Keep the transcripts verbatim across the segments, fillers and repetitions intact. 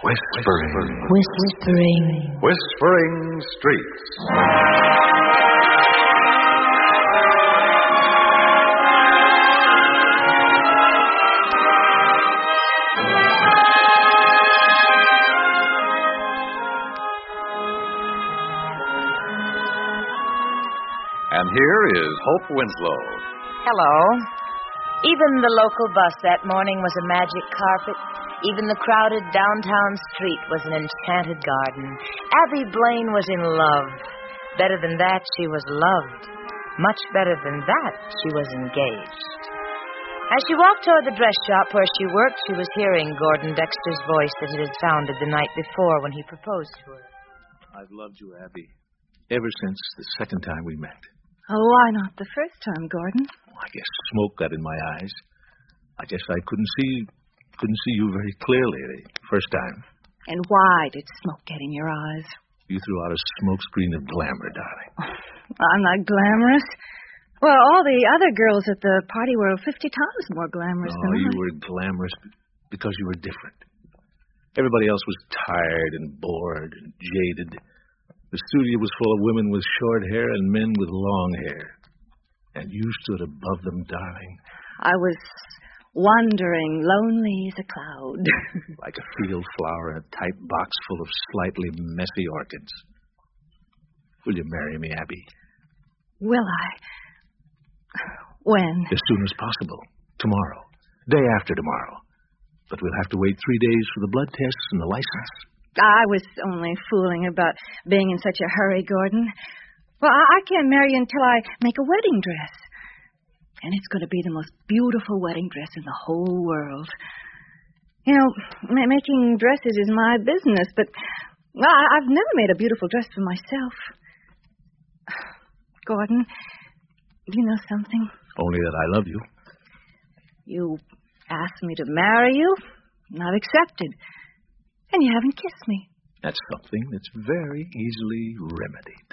Whispering. Whispering. Whispering Streets. And here is Hope Winslow. Hello. Even the local bus that morning was a magic carpet. Even the crowded downtown street was an enchanted garden. Abby Blaine was in love. Better than that, she was loved. Much better than that, she was engaged. As she walked toward the dress shop where she worked, she was hearing Gordon Dexter's voice that it had sounded the night before when he proposed to her. I've loved you, Abby, ever since the second time we met. Oh, why not the first time, Gordon? I guess smoke got in my eyes. I guess I couldn't see couldn't see you very clearly the first time. And why did smoke get in your eyes? You threw out a smoke screen of glamour, darling. I'm not glamorous. Well, all the other girls at the party were fifty times more glamorous oh, than I. you were glamorous because you were different. Everybody else was tired and bored and jaded. The studio was full of women with short hair and men with long hair. And you stood above them, darling. I was wandering, lonely as a cloud. Like a field flower in a tight box full of slightly messy orchids. Will you marry me, Abby? Will I? When? As soon as possible. Tomorrow. Day after tomorrow. But we'll have to wait three days for the blood tests and the license. I was only fooling about being in such a hurry, Gordon. Well, I, I can't marry you until I make a wedding dress. And it's going to be the most beautiful wedding dress in the whole world. You know, ma- making dresses is my business, but well, I, I've never made a beautiful dress for myself. Gordon, do you know something? Only that I love you. You asked me to marry you, and I've accepted. And you haven't kissed me. That's something that's very easily remedied.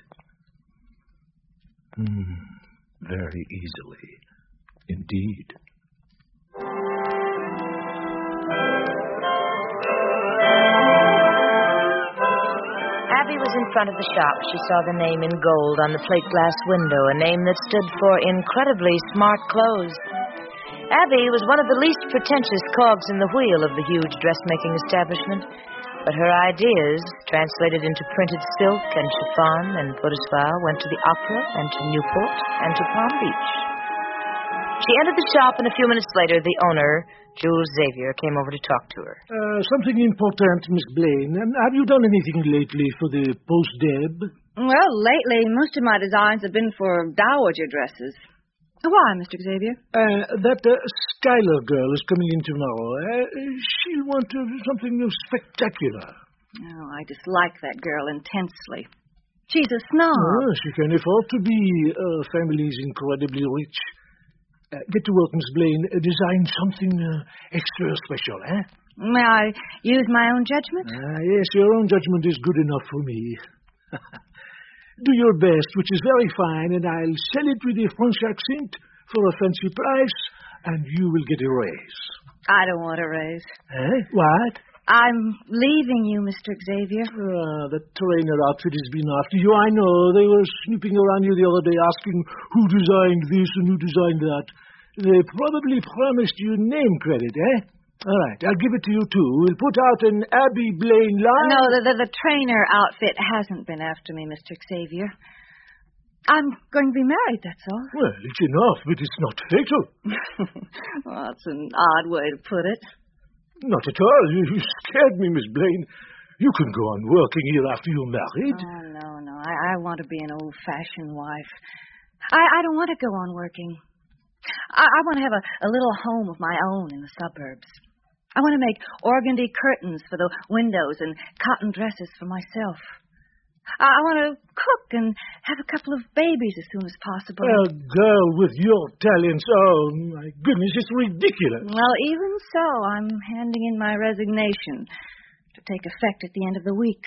Hmm, very easily. Indeed. Abby was in front of the shop. She saw the name in gold on the plate glass window, a name that stood for incredibly smart clothes. Abby was one of the least pretentious cogs in the wheel of the huge dressmaking establishment, but her ideas, translated into printed silk and chiffon and boudoir, went to the opera and to Newport and to Palm Beach. She entered the shop, and a few minutes later, the owner, Jules Xavier, came over to talk to her. Uh, something important, Miss Blaine. Um, have you done anything lately for the post-deb? Well, lately, most of my designs have been for dowager dresses. Why, Mister Xavier? Uh, that uh, Schuyler girl is coming in tomorrow. Uh, she'll want uh, something spectacular. Oh, I dislike that girl intensely. She's a snob. Oh, she can afford to be. Her family's incredibly rich. Uh, get to work, Miss Blaine. Uh, design something uh, extra special, eh? May I use my own judgment? Uh, yes, your own judgment is good enough for me. Do your best, which is very fine, and I'll sell it with a French accent for a fancy price, and you will get a raise. I don't want a raise. Eh? What? I'm leaving you, Mister Xavier. Ah, the trainer outfit has been after you. I know. They were snooping around you the other day asking who designed this and who designed that. They probably promised you name credit, eh? All right, I'll give it to you, too. We'll put out an Abby Blaine line. No, the, the, the trainer outfit hasn't been after me, Mister Xavier. I'm going to be married, that's all. Well, it's enough, but it's not fatal. Well, that's an odd way to put it. Not at all. You, you scared me, Miss Blaine. You can go on working here after you're married. Oh, no, no. I, I want to be an old-fashioned wife. I, I don't want to go on working. I, I want to have a, a little home of my own in the suburbs. I want to make organdy curtains for the windows and cotton dresses for myself. I, I want to cook and have a couple of babies as soon as possible. A girl with your talents, oh, my goodness, it's ridiculous. Well, even so, I'm handing in my resignation to take effect at the end of the week.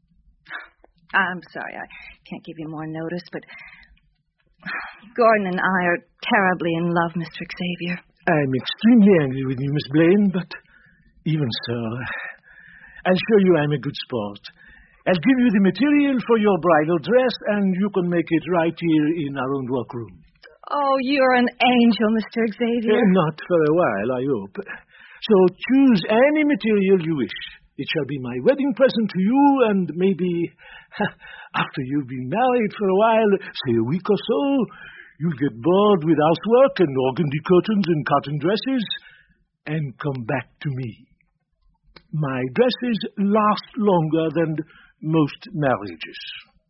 I'm sorry, I can't give you more notice, but Gordon and I are terribly in love, Mister Xavier. I'm extremely angry with you, Miss Blaine, but even so, I'll show you I'm a good sport. I'll give you the material for your bridal dress, and you can make it right here in our own workroom. Oh, you're an angel, Mister Xavier. Uh, not for a while, I hope. So choose any material you wish. It shall be my wedding present to you, and maybe after you've been married for a while, say a week or so, you'll get bored with housework and organdy curtains and cotton dresses, and come back to me. My dresses last longer than most marriages.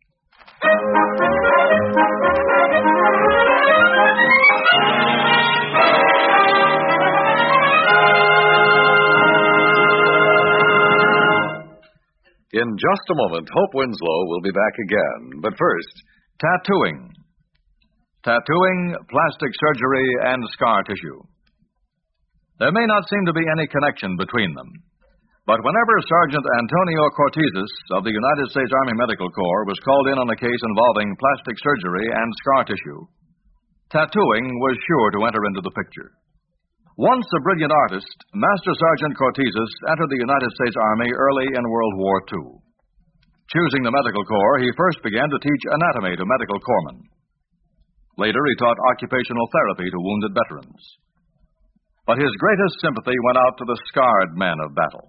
In just a moment, Hope Winslow will be back again. But first, tattooing. Tattooing, plastic surgery, and scar tissue. There may not seem to be any connection between them. But whenever Sergeant Antonio Cortizas of the United States Army Medical Corps was called in on a case involving plastic surgery and scar tissue, tattooing was sure to enter into the picture. Once a brilliant artist, Master Sergeant Cortizas entered the United States Army early in World War Two. Choosing the medical corps, he first began to teach anatomy to medical corpsmen. Later, he taught occupational therapy to wounded veterans. But his greatest sympathy went out to the scarred men of battle.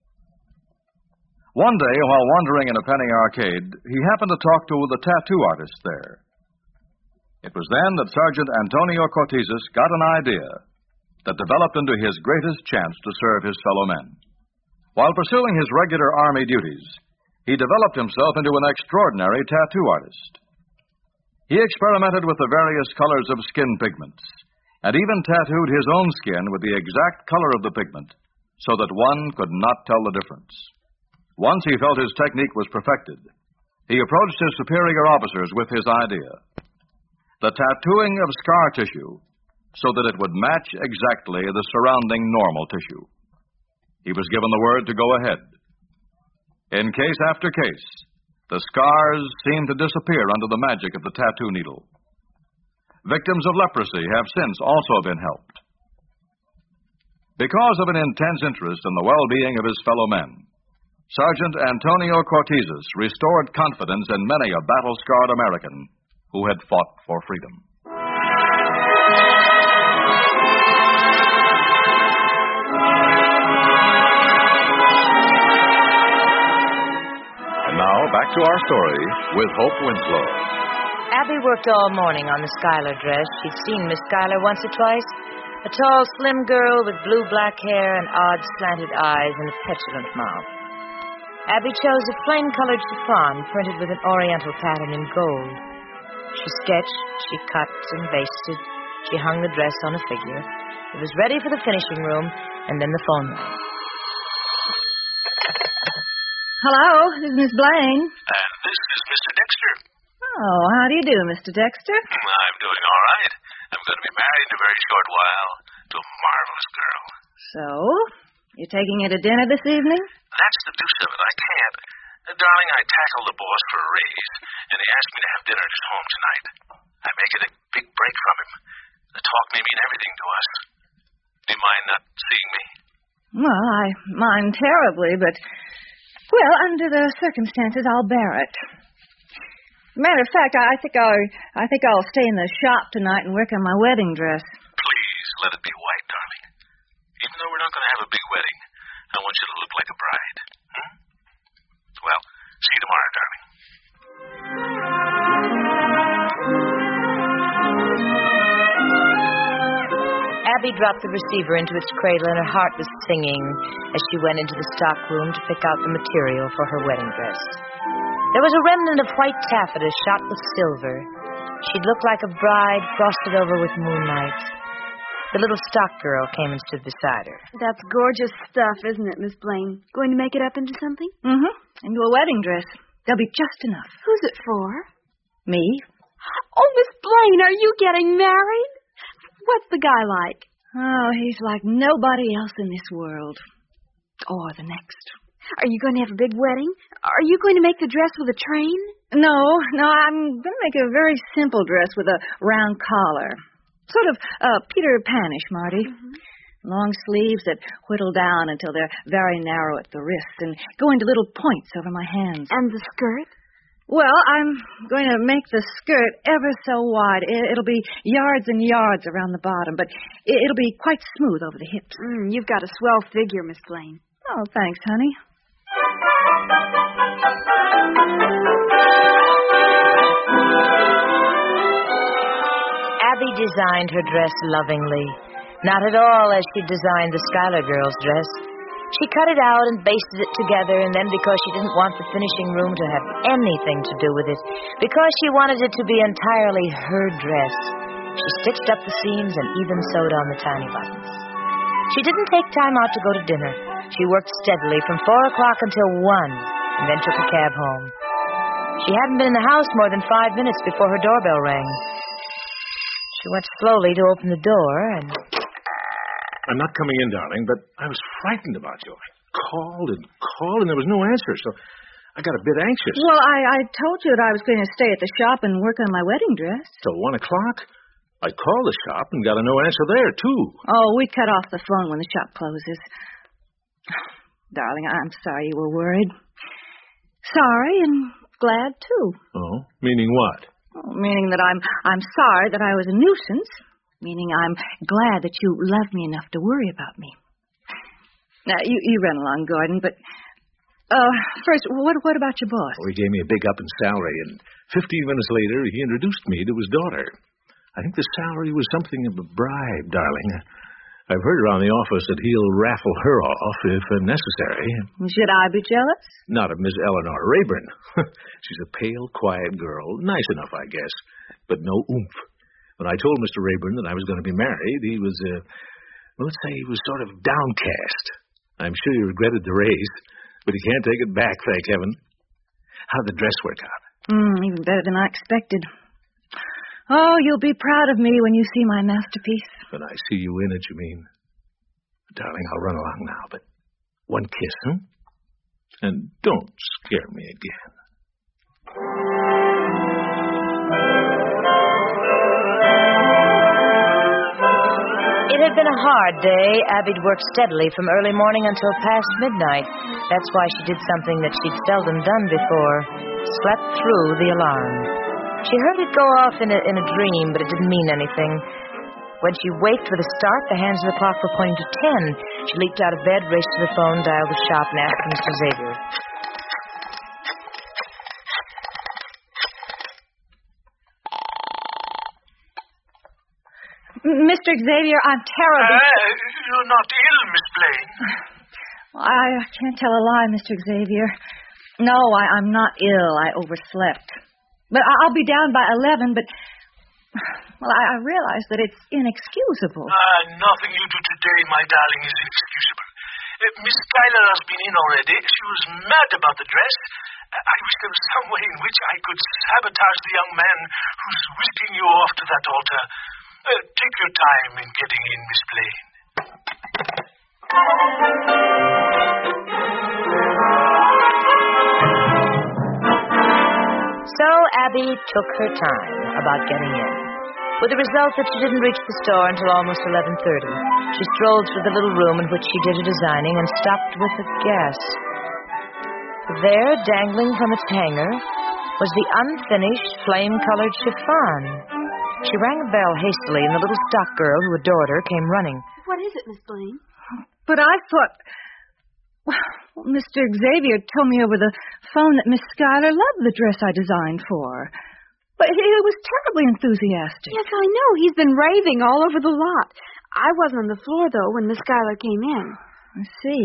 One day, while wandering in a penny arcade, he happened to talk to the tattoo artist there. It was then that Sergeant Antonio Cortizas got an idea that developed into his greatest chance to serve his fellow men. While pursuing his regular Army duties, he developed himself into an extraordinary tattoo artist. He experimented with the various colors of skin pigments, and even tattooed his own skin with the exact color of the pigment, so that one could not tell the difference. Once he felt his technique was perfected, he approached his superior officers with his idea: the tattooing of scar tissue, so that it would match exactly the surrounding normal tissue. He was given the word to go ahead. In case after case, the scars seemed to disappear under the magic of the tattoo needle. Victims of leprosy have since also been helped. Because of an intense interest in the well-being of his fellow men, Sergeant Antonio Cortizas restored confidence in many a battle-scarred American who had fought for freedom. And now, back to our story with Hope Winslow. Abby worked all morning on the Schuyler dress. She'd seen Miss Schuyler once or twice. A tall, slim girl with blue-black hair and odd, slanted eyes and a petulant mouth. Abby chose a flame-colored chiffon printed with an oriental pattern in gold. She sketched, she cut and basted. She hung the dress on a figure. It was ready for the finishing room, and then the phone rang. Hello, this is Miss Blaine. And this is Mister Dexter. Oh, how do you do, Mister Dexter? I'm doing all right. I'm going to be married in a very short while to a marvelous girl. So, you're taking her to dinner this evening? That's the deuce of it. I can't. Uh, darling, I tackled the boss for a raise, and he asked me to have dinner at his home tonight. I make it a big break from him. The talk may mean everything to us. Do you mind not seeing me? Well, I mind terribly, but, well, under the circumstances, I'll bear it. Matter of fact, I think I'll, I think I'll stay in the shop tonight and work on my wedding dress. Please, let it be white, darling. Even though we're not going to have a big wedding, I want you to look like a bride. Hmm? Well, see you tomorrow, darling. Abby dropped the receiver into its cradle, and her heart was singing as she went into the stock room to pick out the material for her wedding dress. There was a remnant of white taffeta shot with silver. She'd look like a bride frosted over with moonlight. The little stock girl came and stood beside her. That's gorgeous stuff, isn't it, Miss Blaine? Going to make it up into something? Mm-hmm. Into a wedding dress. There'll be just enough. Who's it for? Me. Oh, Miss Blaine, are you getting married? What's the guy like? Oh, he's like nobody else in this world. Or the next. Are you going to have a big wedding? Are you going to make the dress with a train? No, no, I'm going to make a very simple dress with a round collar. Sort of uh, Peter Panish, Marty. Mm-hmm. Long sleeves that whittle down until they're very narrow at the wrist and go into little points over my hands. And the skirt? Well, I'm going to make the skirt ever so wide. It'll be yards and yards around the bottom, but it'll be quite smooth over the hips. Mm, you've got a swell figure, Miss Blaine. Oh, thanks, honey. Abby designed her dress lovingly. Not at all as she designed the Schuyler girl's dress. She cut it out and basted it together, and then because she didn't want the finishing room to have anything to do with it, because she wanted it to be entirely her dress, she stitched up the seams and even sewed on the tiny buttons. She didn't take time out to go to dinner. She worked steadily from four o'clock until one, and then took a cab home. She hadn't been in the house more than five minutes before her doorbell rang. She went slowly to open the door, and... I'm not coming in, darling, but I was frightened about you. I called and called, and there was no answer, so I got a bit anxious. Well, I, I told you that I was going to stay at the shop and work on my wedding dress. Till one o'clock? I called the shop and got a no answer there, too. Oh, we cut off the phone when the shop closes. Darling, I'm sorry you were worried. Sorry and glad, too. Oh, meaning what? Oh, meaning that I'm I'm sorry that I was a nuisance. Meaning I'm glad that you love me enough to worry about me. Now, you, you run along, Gordon, but... Uh, first, what what about your boss? Well, he gave me a big up in salary, and fifteen minutes later, he introduced me to his daughter. I think the salary was something of a bribe, darling. I've heard around the office that he'll raffle her off if necessary. Should I be jealous? Not of Miss Eleanor Rayburn. She's a pale, quiet girl. Nice enough, I guess, but no oomph. When I told Mister Rayburn that I was going to be married, he was, uh, well, let's say he was sort of downcast. I'm sure he regretted the raise, but he can't take it back, thank heaven. How'd the dress work out? Mm, even better than I expected. Oh, you'll be proud of me when you see my masterpiece. When I see you in it, you mean? Darling, I'll run along now, but one kiss, huh? And don't scare me again. It had been a hard day. Abby'd worked steadily from early morning until past midnight. That's why she did something that she'd seldom done before. Slept through the alarm. She heard it go off in a, in a dream, but it didn't mean anything. When she waked with a start, the hands of the clock were pointing to ten. She leaped out of bed, raced to the phone, dialed the shop, and asked for Mister Xavier. Mister Xavier, I'm terribly... Uh, you're not ill, Miss Blaine. I can't tell a lie, Mister Xavier. No, I, I'm not ill. I overslept. But I'll be down by eleven, but... Well, I, I realize that it's inexcusable. Uh, nothing you do today, my darling, is inexcusable. Uh, Miss Schuyler has been in already. She was mad about the dress. Uh, I wish there was some way in which I could sabotage the young man who's whisking you off to that altar. Uh, take your time in getting in, Miss Blaine. So Abby took her time about getting in, with the result that she didn't reach the store until almost eleven thirty. She strolled through the little room in which she did her designing and stopped with a gasp. There, dangling from its hanger, was the unfinished flame-colored chiffon. She rang a bell hastily, and the little stock girl who adored her came running. What is it, Miss Blaine? But I thought... Well, Mister Xavier told me over the phone that Miss Schuyler loved the dress I designed for her. But he was terribly enthusiastic. Yes, I know. He's been raving all over the lot. I wasn't on the floor, though, when Miss Schuyler came in. I see.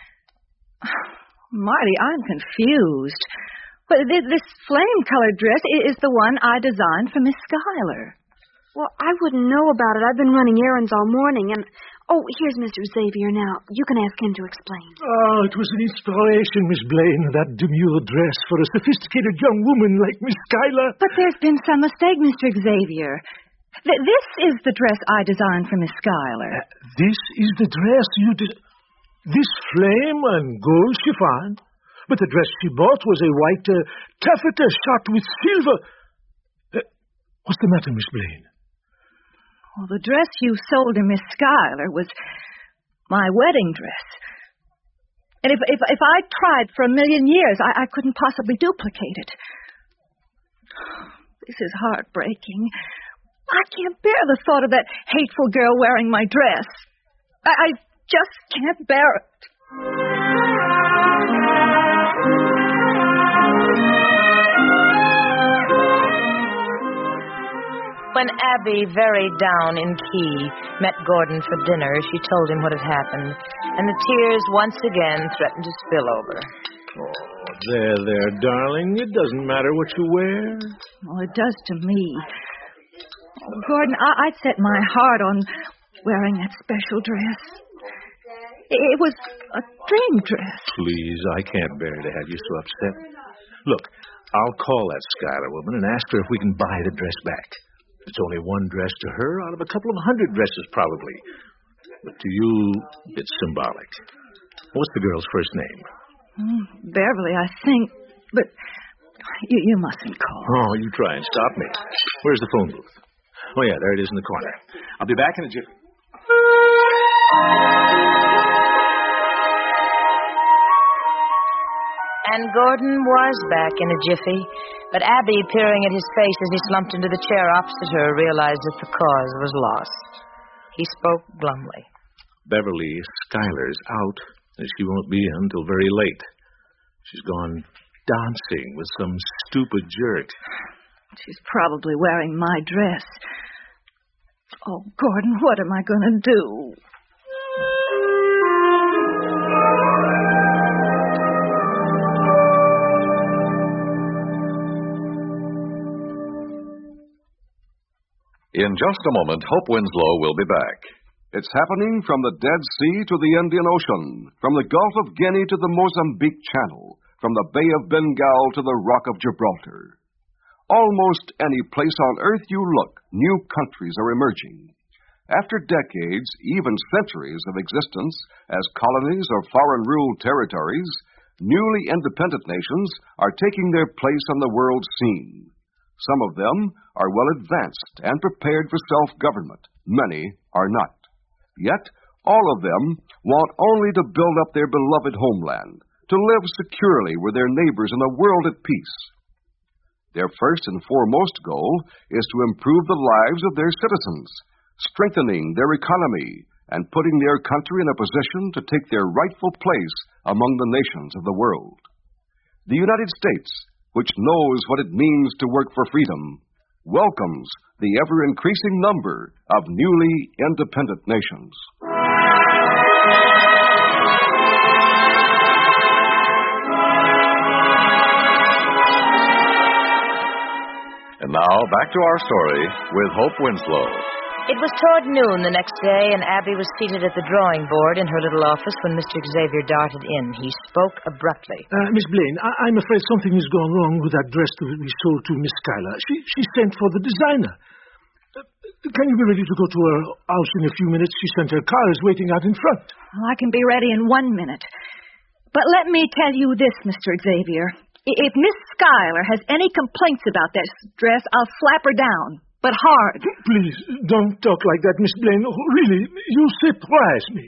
Marty, I'm confused. But this flame-colored dress is the one I designed for Miss Schuyler. Well, I wouldn't know about it. I've been running errands all morning, and... Oh, here's Mister Xavier now. You can ask him to explain. Oh, it was an inspiration, Miss Blaine, that demure dress for a sophisticated young woman like Miss Schuyler. But there's been some mistake, Mister Xavier. Th- this is the dress I designed for Miss Schuyler. Uh, this is the dress you did... This flame and gold chiffon? But the dress she bought was a white uh, taffeta shot with silver. Uh, what's the matter, Miss Blaine? Well, the dress you sold to Miss Schuyler was my wedding dress. And if if, if I tried for a million years, I, I couldn't possibly duplicate it. This is heartbreaking. I can't bear the thought of that hateful girl wearing my dress. I, I just can't bear it. When Abby, very down in key, met Gordon for dinner, she told him what had happened, and the tears once again threatened to spill over. Oh, there, there, darling. It doesn't matter what you wear. Well, it does to me. Oh, Gordon, I- I'd set my heart on wearing that special dress. It was a dream dress. Please, I can't bear to have you so upset. Look, I'll call that Schuyler woman and ask her if we can buy the dress back. It's only one dress to her out of a couple of hundred dresses, probably. But to you, it's symbolic. What's the girl's first name? Mm, Beverly, I think. But you, you mustn't call. Oh, you try and stop me. Where's the phone booth? Oh, yeah, there it is in the corner. I'll be back in a jiffy. And Gordon was back in a jiffy, but Abby, peering at his face as he slumped into the chair opposite her, realized that the cause was lost. He spoke glumly. Beverly Schuyler's out, and she won't be in until very late. She's gone dancing with some stupid jerk. She's probably wearing my dress. Oh, Gordon, what am I going to do? In just a moment, Hope Winslow will be back. It's happening from the Dead Sea to the Indian Ocean, from the Gulf of Guinea to the Mozambique Channel, from the Bay of Bengal to the Rock of Gibraltar. Almost any place on earth you look, new countries are emerging. After decades, even centuries of existence as colonies or foreign ruled territories, newly independent nations are taking their place on the world scene. Some of them are well advanced and prepared for self-government. Many are not. Yet, all of them want only to build up their beloved homeland, to live securely with their neighbors in a world at peace. Their first and foremost goal is to improve the lives of their citizens, strengthening their economy, and putting their country in a position to take their rightful place among the nations of the world. The United States, which knows what it means to work for freedom, welcomes the ever-increasing number of newly independent nations. And now, back to our story with Hope Winslow. It was toward noon the next day, and Abby was seated at the drawing board in her little office when Mister Xavier darted in. He spoke abruptly. Uh, Miss Blaine, I- I'm afraid something has gone wrong with that dress that we sold to Miss Schuyler. She, she sent for the designer. Uh, can you be ready to go to her house in a few minutes? She sent her car is waiting out in front. Well, I can be ready in one minute. But let me tell you this, Mister Xavier. If Miss Schuyler has any complaints about this dress, I'll slap her down. But hard. Please, don't talk like that, Miss Blaine. Oh, really, you surprise me.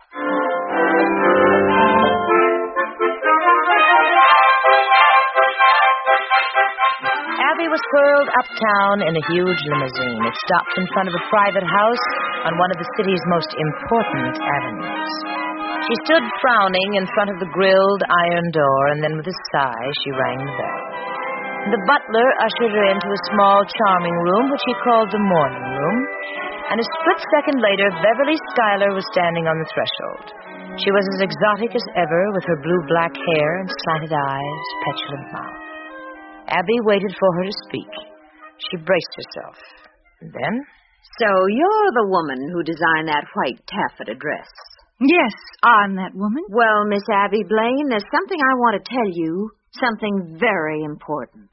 Abby was whirled uptown in a huge limousine. It stopped in front of a private house on one of the city's most important avenues. She stood frowning in front of the grilled iron door, and then with a sigh, she rang the bell. The butler ushered her into a small, charming room, which he called the morning room, and a split second later, Beverly Schuyler was standing on the threshold. She was as exotic as ever, with her blue-black hair and slanted eyes, petulant mouth. Abby waited for her to speak. She braced herself. And then... So you're the woman who designed that white taffeta dress? Yes, I'm that woman. Well, Miss Abby Blaine, there's something I want to tell you, something very important.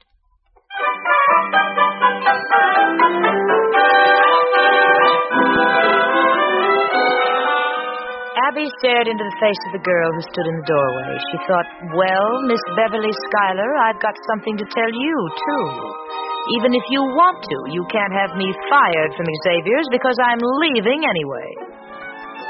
Abby stared into the face of the girl who stood in the doorway. She thought, well, Miss Beverly Schuyler, I've got something to tell you, too. Even if you want to, you can't have me fired from Xavier's because I'm leaving anyway.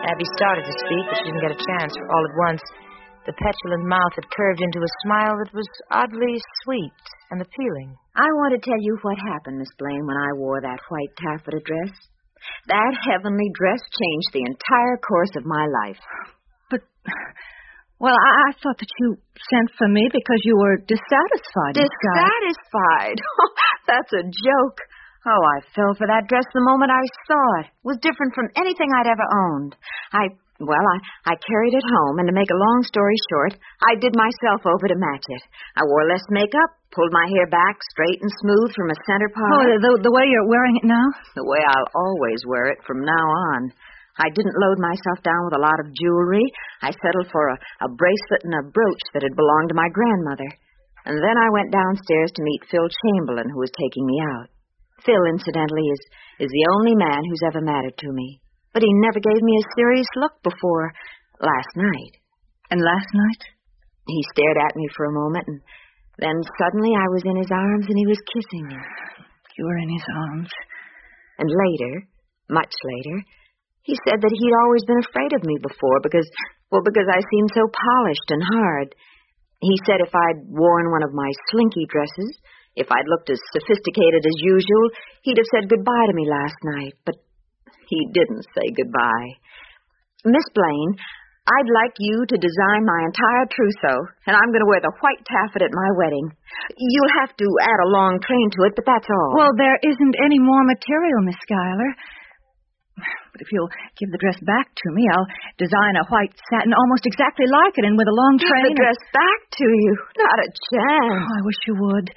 Abby started to speak, but she didn't get a chance, for all at once the petulant mouth had curved into a smile that was oddly sweet and appealing. I want to tell you what happened, Miss Blaine, when I wore that white taffeta dress. That heavenly dress changed the entire course of my life. But, well, I, I thought that you sent for me because you were dissatisfied. Dissatisfied? That's a joke. Oh, I fell for that dress the moment I saw it. It was different from anything I'd ever owned. I... Well, I, I carried it home, and to make a long story short, I did myself over to match it. I wore less makeup, pulled my hair back straight and smooth from a center part. Oh, the, the way you're wearing it now? The way I'll always wear it from now on. I didn't load myself down with a lot of jewelry. I settled for a, a bracelet and a brooch that had belonged to my grandmother. And then I went downstairs to meet Phil Chamberlain, who was taking me out. Phil, incidentally, is, is the only man who's ever mattered to me. But he never gave me a serious look before last night. And last night? He stared at me for a moment, and then suddenly I was in his arms and he was kissing me. You were in his arms. And later, much later, he said that he'd always been afraid of me before because, well, because I seemed so polished and hard. He said if I'd worn one of my slinky dresses, if I'd looked as sophisticated as usual, he'd have said goodbye to me last night, but he didn't say goodbye. Miss Blaine, I'd like you to design my entire trousseau, and I'm going to wear the white taffeta at my wedding. You'll have to add a long train to it, but that's all. Well, there isn't any more material, Miss Schuyler. But if you'll give the dress back to me, I'll design a white satin almost exactly like it, and with a long give train... Give the dress back to you? Not a chance. Oh, I wish you would.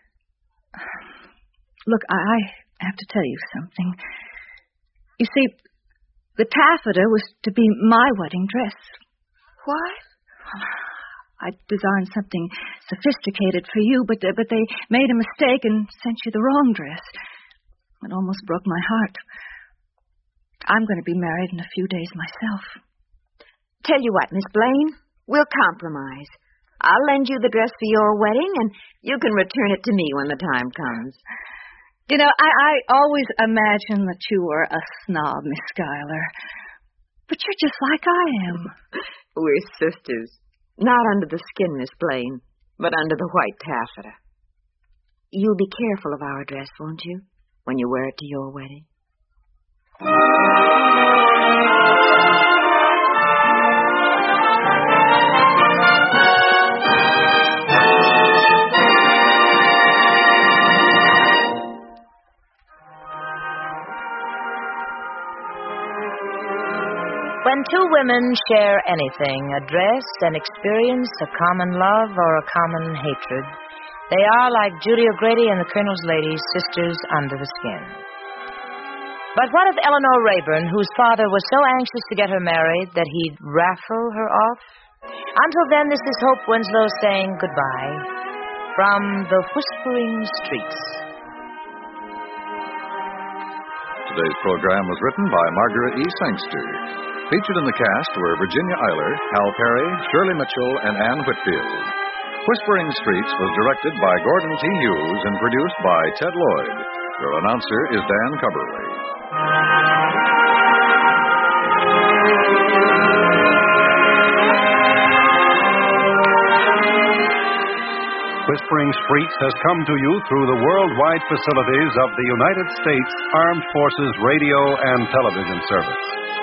Look, I, I have to tell you something. You see, the taffeta was to be my wedding dress. What? I designed something sophisticated for you, but uh, but they made a mistake and sent you the wrong dress. It almost broke my heart. I'm going to be married in a few days myself. Tell you what, Miss Blaine, we'll compromise. I'll lend you the dress for your wedding, and you can return it to me when the time comes. You know, I, I always imagined that you were a snob, Miss Schuyler. But you're just like I am. We're sisters. Not under the skin, Miss Blaine, but under the white taffeta. You'll be careful of our dress, won't you, when you wear it to your wedding? When two women share anything, a dress, an experience, a common love, or a common hatred, they are, like Judy O'Grady and the Colonel's Lady, sisters under the skin. But what of Eleanor Rayburn, whose father was so anxious to get her married that he'd raffle her off? Until then, this is Hope Winslow saying goodbye from the Whispering Streets. Today's program was written by Margaret E. Sangster. Featured in the cast were Virginia Eiler, Hal Perry, Shirley Mitchell, and Ann Whitfield. Whispering Streets was directed by Gordon T. Hughes and produced by Ted Lloyd. Your announcer is Dan Cubberly. Whispering Streets has come to you through the worldwide facilities of the United States Armed Forces Radio and Television Service.